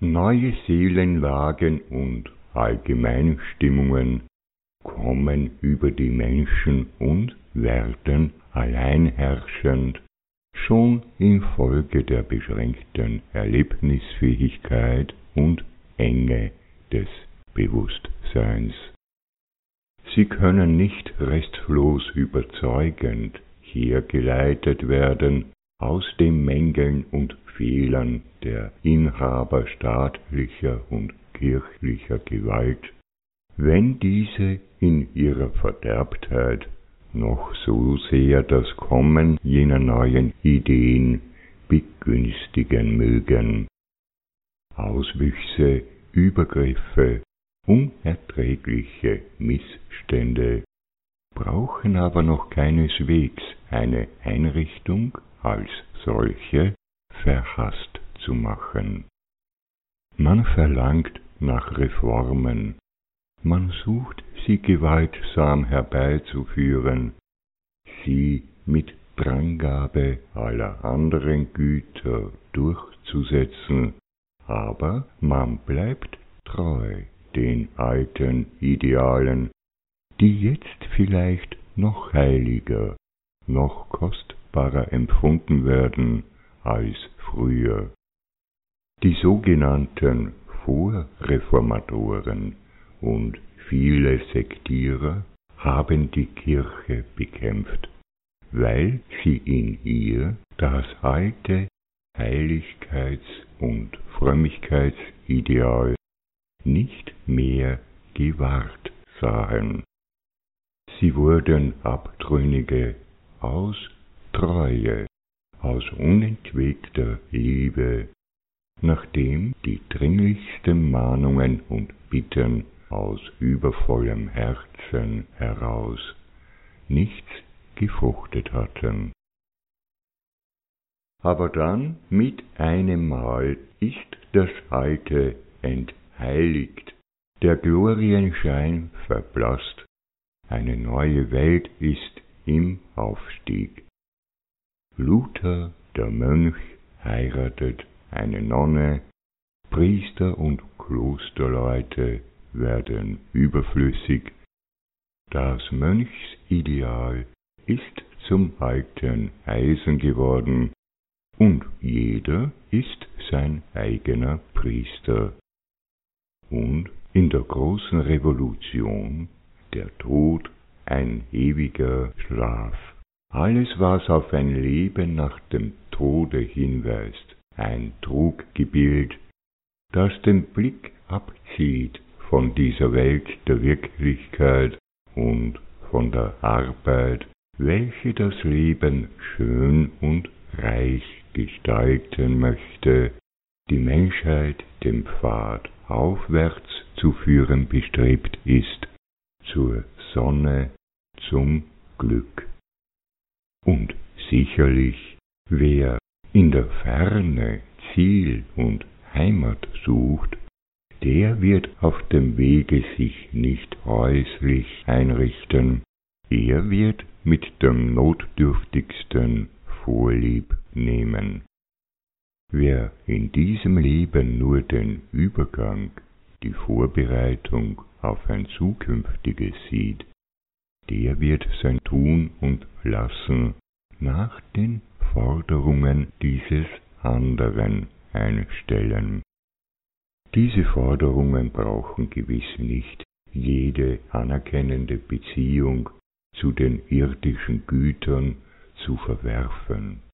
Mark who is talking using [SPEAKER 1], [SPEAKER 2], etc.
[SPEAKER 1] Neue Seelenlagen und Allgemeinstimmungen kommen über die Menschen und werden alleinherrschend, schon infolge der beschränkten Erlebnisfähigkeit und Enge des Bewusstseins. Sie können nicht restlos überzeugend hergeleitet werden aus den Mängeln und Fehlern der Inhaber staatlicher und kirchlicher Gewalt, wenn diese in ihrer Verderbtheit noch so sehr das Kommen jener neuen Ideen begünstigen mögen. Auswüchse, Übergriffe, unerträgliche Missstände brauchen aber noch keineswegs eine Einrichtung als solche verhasst zu machen. Man verlangt nach Reformen, man sucht sie gewaltsam herbeizuführen, sie mit Dranggabe aller anderen Güter durchzusetzen, aber man bleibt treu den alten Idealen, die jetzt vielleicht noch heiliger, noch kostbarer empfunden werden als früher. Die sogenannten Vorreformatoren und viele Sektierer haben die Kirche bekämpft, weil sie in ihr das alte Heiligkeits- und Frömmigkeitsideal nicht mehr gewahrt sahen. Sie wurden Abtrünnige aus Treue, aus unentwegter Liebe, nachdem die dringlichsten Mahnungen und Bitten aus übervollem Herzen heraus nichts gefruchtet hatten. Aber dann mit einem Mal ist das Alte entheiligt, der Glorienschein verblasst, eine neue Welt ist im Aufstieg. Luther, der Mönch, heiratet eine Nonne, Priester und Klosterleute werden überflüssig, das Mönchsideal ist zum alten Eisen geworden, und jeder ist sein eigener Priester. Und in der großen Revolution der Tod ein ewiger Schlaf. Alles, was auf ein Leben nach dem Tode hinweist, ein Truggebild, das den Blick abzieht von dieser Welt der Wirklichkeit und von der Arbeit, welche das Leben schön und reich gestalten möchte, die Menschheit dem Pfad aufwärts zu führen bestrebt ist, zur Sonne, zum Glück. Und sicherlich, wer in der Ferne Ziel und Heimat sucht, der wird auf dem Wege sich nicht häuslich einrichten, er wird mit dem Notdürftigsten Vorlieb nehmen. Wer in diesem Leben nur den Übergang, die Vorbereitung auf ein zukünftiges sieht, der wird sein Tun und Lassen nach den Forderungen dieses anderen einstellen. Diese Forderungen brauchen gewiss nicht jede anerkennende Beziehung zu den irdischen Gütern zu verwerfen.